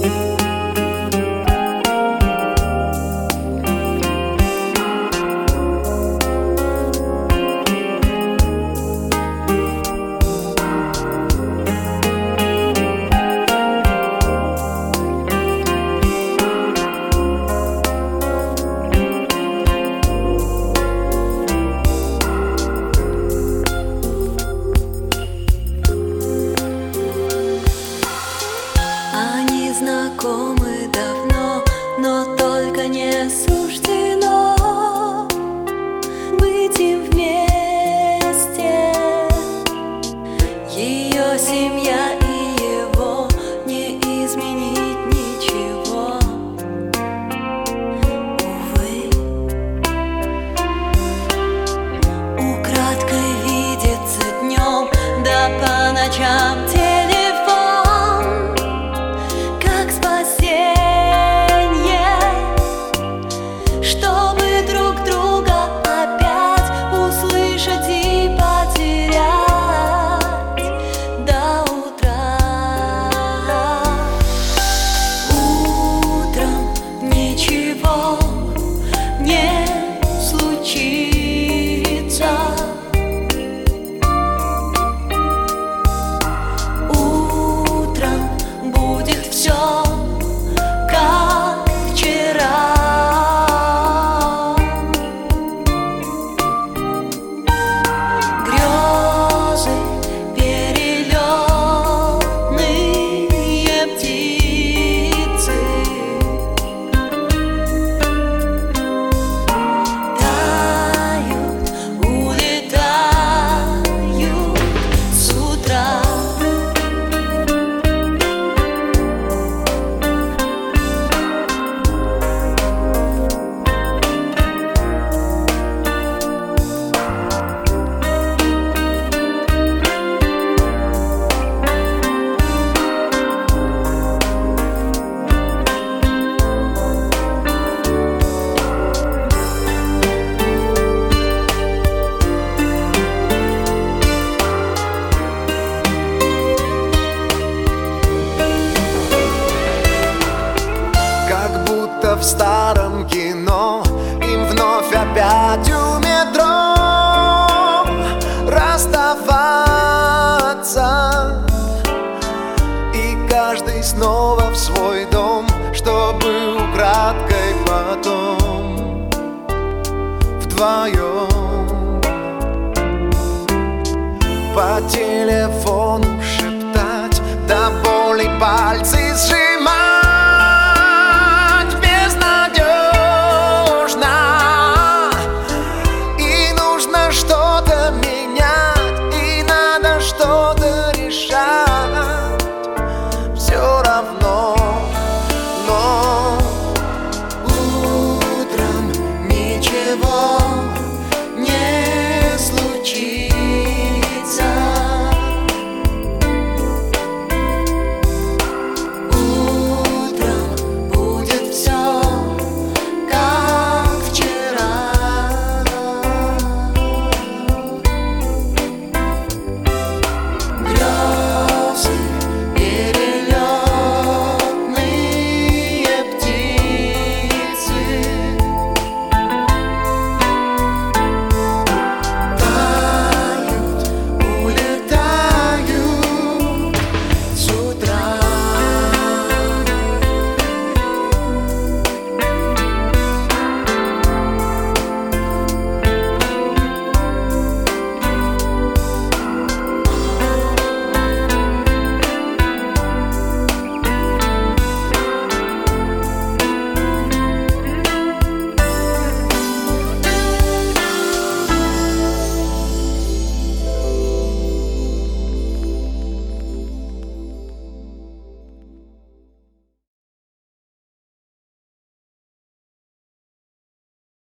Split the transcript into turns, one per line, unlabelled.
Знакомы давно, но только не суждено быть им вместе. Ее семья и его не изменить ничего, увы. Украдкой видится днем, да по ночам
в старом кино им вновь опять у метро расставаться, и каждый снова в свой дом, чтобы украдкой потом вдвоем по телефону шептать, до боли пальцы сжимать.